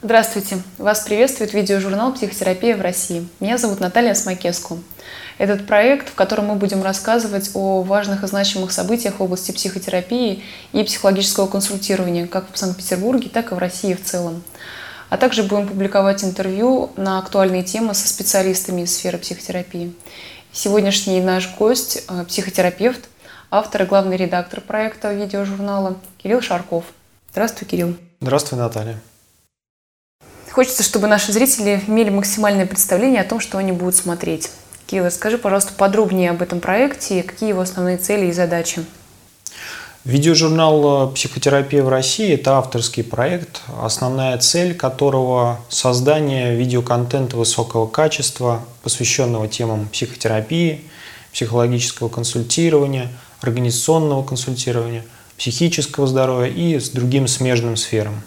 Здравствуйте! Вас приветствует видеожурнал «Психотерапия в России». Меня зовут Наталья Смакеску. Этот проект, в котором мы будем рассказывать о важных и значимых событиях в области психотерапии и психологического консультирования как в Санкт-Петербурге, так и в России в целом. А также будем публиковать интервью на актуальные темы со специалистами из сферы психотерапии. Сегодняшний наш гость – психотерапевт, автор и главный редактор проекта видеожурнала Кирилл Шарков. Здравствуй, Кирилл. Здравствуй, Наталья. Хочется, чтобы наши зрители имели максимальное представление о том, что они будут смотреть. Кирилл, расскажи, пожалуйста, подробнее об этом проекте, какие его основные цели и задачи. Видеожурнал «Психотерапия в России» – это авторский проект, основная цель которого – создание видеоконтента высокого качества, посвященного темам психотерапии, психологического консультирования, организационного консультирования, психического здоровья и с другим смежным сферам.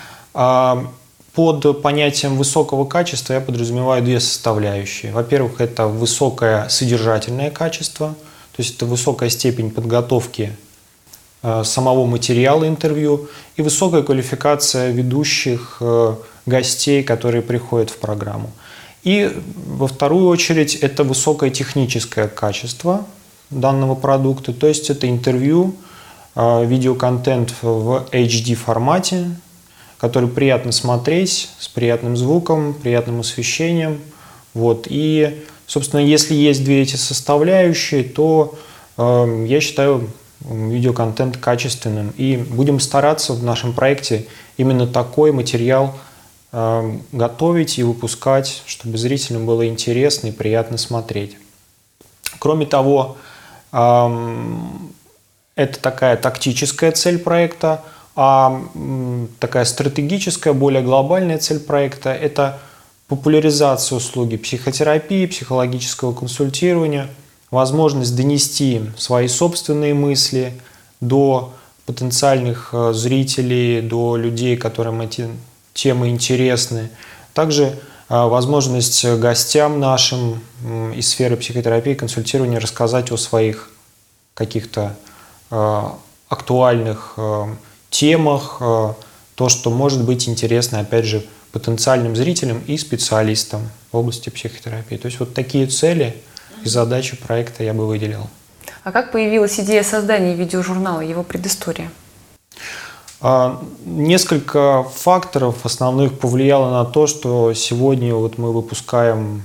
Под понятием высокого качества я подразумеваю две составляющие. Во-первых, это высокое содержательное качество, то есть это высокая степень подготовки самого материала интервью и высокая квалификация ведущих гостей, которые приходят в программу. И во вторую очередь это высокое техническое качество данного продукта, то есть это интервью, видеоконтент в HD формате, который приятно смотреть, с приятным звуком, приятным освещением. И, собственно, если есть две эти составляющие, то я считаю видеоконтент качественным. И будем стараться в нашем проекте именно такой материал готовить и выпускать, чтобы зрителям было интересно и приятно смотреть. Кроме того, это такая тактическая цель проекта, а такая стратегическая, более глобальная цель проекта – это популяризация услуги психотерапии, психологического консультирования, возможность донести свои собственные мысли до потенциальных зрителей, до людей, которым эти темы интересны. Также возможность гостям нашим из сферы психотерапии и консультирования рассказать о своих каких-то актуальных темах, то, что может быть интересно, опять же, потенциальным зрителям и специалистам в области психотерапии. То есть вот такие цели и задачи проекта я бы выделил. А как появилась идея создания видеожурнала, его предыстория? Несколько факторов основных повлияло на то, что сегодня мы выпускаем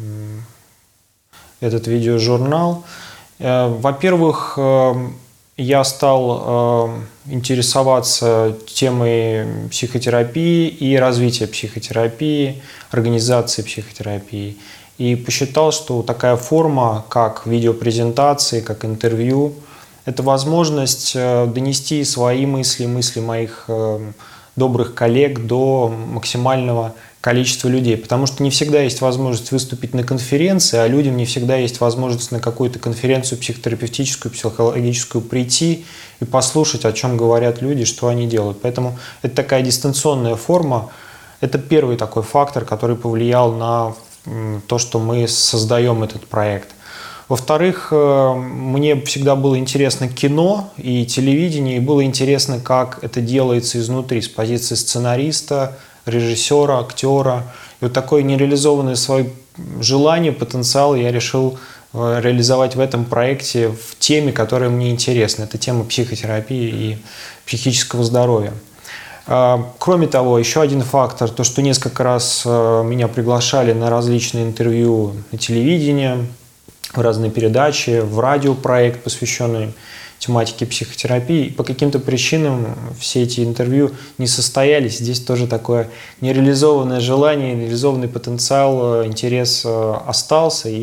этот видеожурнал. Во-первых, я стал интересоваться темой психотерапии и развития психотерапии, организации психотерапии. И посчитал, что такая форма, как видеопрезентации, как интервью, это возможность донести свои мысли, мысли моих добрых коллег до максимального количества людей. Потому что не всегда есть возможность выступить на конференции, а людям не всегда есть возможность на какую-то конференцию психотерапевтическую, психологическую прийти и послушать, о чем говорят люди, что они делают. Поэтому это такая дистанционная форма. Это первый такой фактор, который повлиял на то, что мы создаем этот проект. Во-вторых, мне всегда было интересно кино и телевидение, и было интересно, как это делается изнутри, с позиции сценариста, режиссера, актера. И вот такое нереализованное свое желание, потенциал я решил реализовать в этом проекте в теме, которая мне интересна. Это тема психотерапии и психического здоровья. Кроме того, еще один фактор, то, что несколько раз меня приглашали на различные интервью на телевидении, в разные передачи, в радиопроект, посвященный тематике психотерапии. И по каким-то причинам все эти интервью не состоялись. Здесь тоже такое нереализованное желание, нереализованный потенциал, интерес остался. И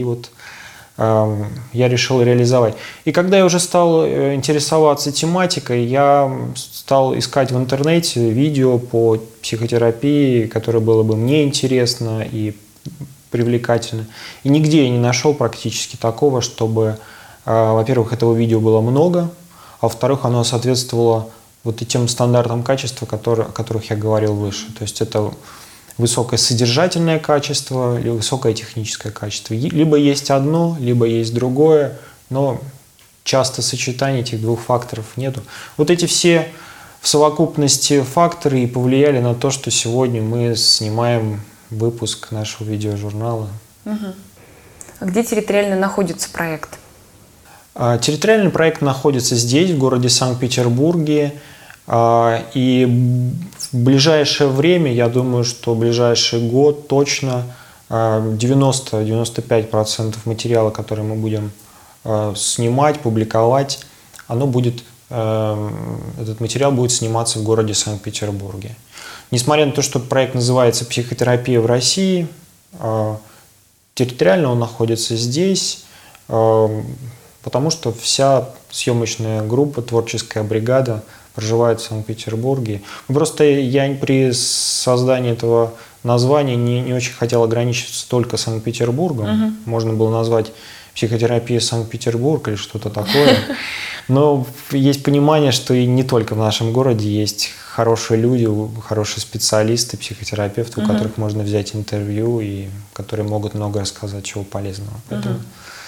я решил реализовать. И когда я уже стал интересоваться тематикой, я стал искать в интернете видео по психотерапии, которое было бы мне интересно и привлекательно. И нигде я не нашел практически такого, чтобы, во-первых, этого видео было много, а во-вторых, оно соответствовало и тем стандартам качества, о которых я говорил выше. То есть это высокое содержательное качество или высокое техническое качество. Либо есть одно, либо есть другое, но часто сочетания этих двух факторов нету. Вот эти все в совокупности факторы и повлияли на то, что сегодня мы снимаем выпуск нашего видеожурнала. А где территориально находится проект? Территориальный проект находится здесь, в городе Санкт-Петербурге. И в ближайшее время, я думаю, что в ближайший год точно 90-95% материала, который мы будем снимать, публиковать, этот материал будет сниматься в городе Санкт-Петербурге. Несмотря на то, что проект называется «Психотерапия в России», территориально он находится здесь, потому что вся съемочная группа, творческая бригада проживает в Санкт-Петербурге. Просто я при создании этого названия не очень хотел ограничиваться только Санкт-Петербургом. Можно было назвать «Психотерапия Санкт-Петербург» или что-то такое. Но есть понимание, что и не только в нашем городе есть хорошие люди, хорошие специалисты, психотерапевты, у которых можно взять интервью и которые могут много рассказать чего полезного. Поэтому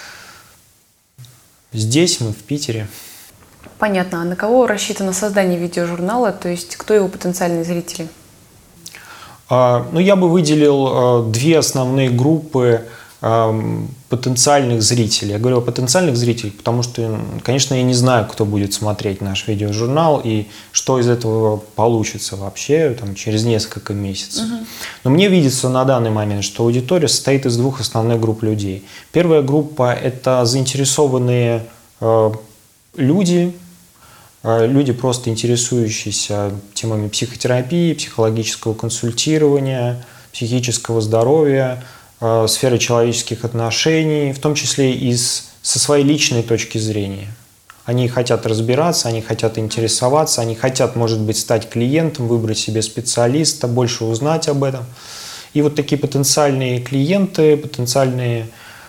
здесь мы, в Питере. Понятно. А на кого рассчитано создание видеожурнала? То есть кто его потенциальные зрители? Я бы выделил две основные группы потенциальных зрителей. Я говорю о потенциальных зрителях, потому что, конечно, я не знаю, кто будет смотреть наш видеожурнал и что из этого получится вообще через несколько месяцев. Но мне видится на данный момент, что аудитория состоит из двух основных групп людей. Первая группа – это заинтересованные люди, просто интересующиеся темами психотерапии, психологического консультирования, психического здоровья, сферы человеческих отношений, в том числе и со своей личной точки зрения. Они хотят разбираться, они хотят интересоваться, они хотят, может быть, стать клиентом, выбрать себе специалиста, больше узнать об этом. И вот такие потенциальные клиенты, потенциальные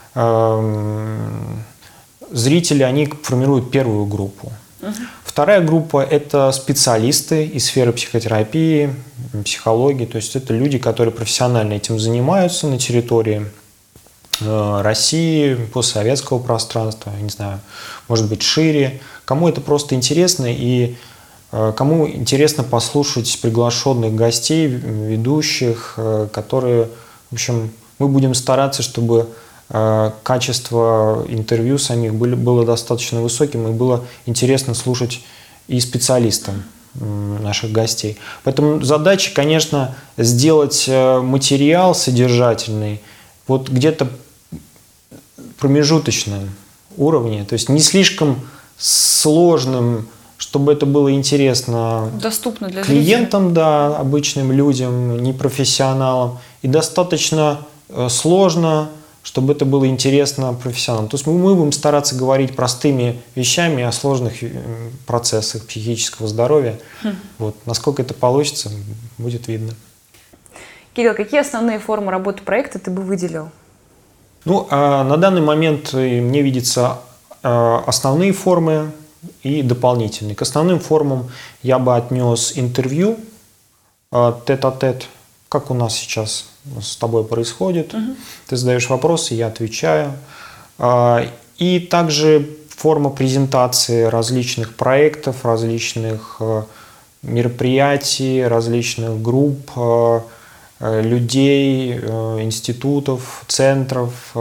зрители, они формируют первую группу. Вторая группа – это специалисты из сферы психотерапии, психологии. То есть это люди, которые профессионально этим занимаются на территории России, постсоветского пространства, я не знаю, может быть, шире. Кому это просто интересно и кому интересно послушать приглашенных гостей, ведущих, которые, в общем, мы будем стараться, чтобы качество интервью самих было достаточно высоким, и было интересно слушать и специалистам наших гостей. Поэтому задача, конечно, сделать материал содержательный вот где-то промежуточном уровне, то есть не слишком сложным, чтобы это было интересно доступно для клиентам, да, обычным людям, непрофессионалам, и достаточно сложно, чтобы это было интересно профессионалам. То есть мы будем стараться говорить простыми вещами о сложных процессах психического здоровья. Вот. Насколько это получится, будет видно. Кирилл, какие основные формы работы проекта ты бы выделил? На данный момент мне видятся основные формы и дополнительные. К основным формам я бы отнес интервью, тет-а-тет, как у нас сейчас с тобой происходит. Ты задаешь вопросы, я отвечаю. И также форма презентации различных проектов, различных мероприятий, различных групп, людей, институтов, центров,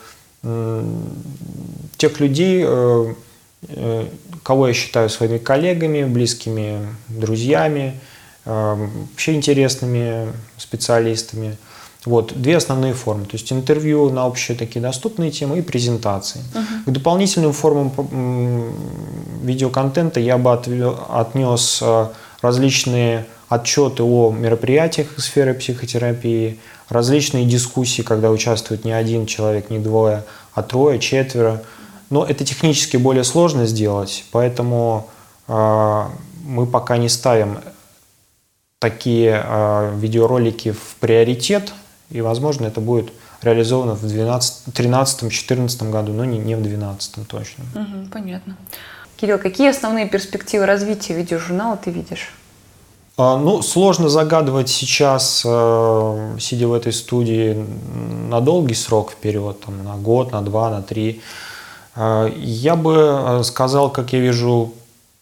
тех людей, кого я считаю своими коллегами, близкими друзьями, вообще интересными специалистами. Вот, две основные формы. То есть интервью на общие такие доступные темы и презентации. К дополнительным формам видеоконтента я бы отнес различные отчеты о мероприятиях сферы психотерапии, различные дискуссии, когда участвует не один человек, не двое, а трое, четверо. Но это технически более сложно сделать, поэтому мы пока не ставим такие видеоролики в приоритет, и, возможно, это будет реализовано в 2013-2014 году, но не в 2012 точно. Понятно. Кирилл, какие основные перспективы развития видеожурнала ты видишь? Сложно загадывать сейчас, сидя в этой студии, на долгий срок вперед, на год, на 2, на 3. Я бы сказал, как я вижу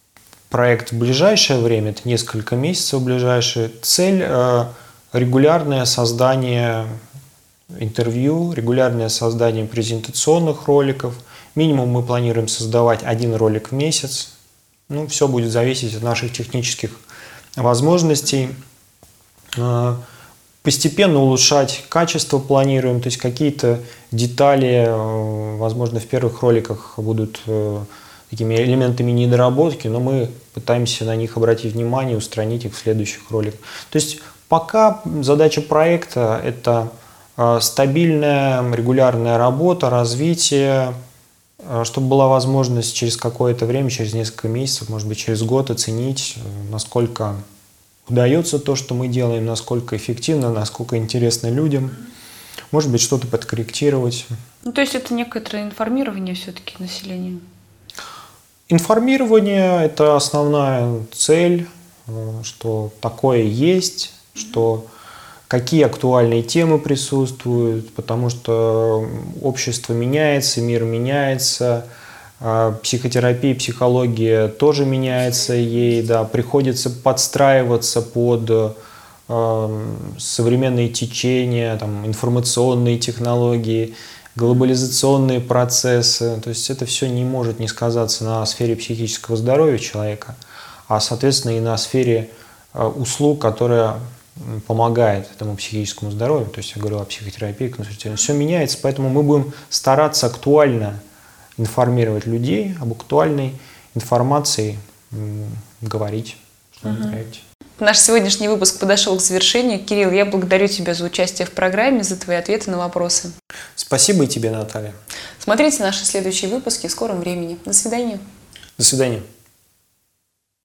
проект в ближайшее время, это несколько месяцев ближайшие. Цель регулярное создание интервью, регулярное создание презентационных роликов. Минимум мы планируем создавать 1 ролик в месяц. Ну, все будет зависеть от наших технических возможностей. Постепенно улучшать качество планируем, то есть какие-то детали, возможно, в первых роликах будут такими элементами недоработки, но мы пытаемся на них обратить внимание, устранить их в следующих роликах. То есть пока задача проекта – это стабильная, регулярная работа, развитие, чтобы была возможность через какое-то время, через несколько месяцев, может быть, через год оценить, насколько удается то, что мы делаем, насколько эффективно, насколько интересно людям. Может быть, что-то подкорректировать. Ну, то есть это некоторое информирование все-таки населения? Информирование – это основная цель, что такое есть, что какие актуальные темы присутствуют, потому что общество меняется, мир меняется, психотерапия, психология тоже меняется, ей приходится подстраиваться под современные течения, информационные технологии, глобализационные процессы. То есть это все не может не сказаться на сфере психического здоровья человека, а, соответственно, и на сфере услуг, которая помогает этому психическому здоровью. То есть я говорю о психотерапии, консультировании. Все меняется, поэтому мы будем стараться актуально информировать людей, об актуальной информации говорить. Наш сегодняшний выпуск подошел к завершению. Кирилл, я благодарю тебя за участие в программе, за твои ответы на вопросы. Спасибо и тебе, Наталья. Смотрите наши следующие выпуски в скором времени. До свидания. До свидания.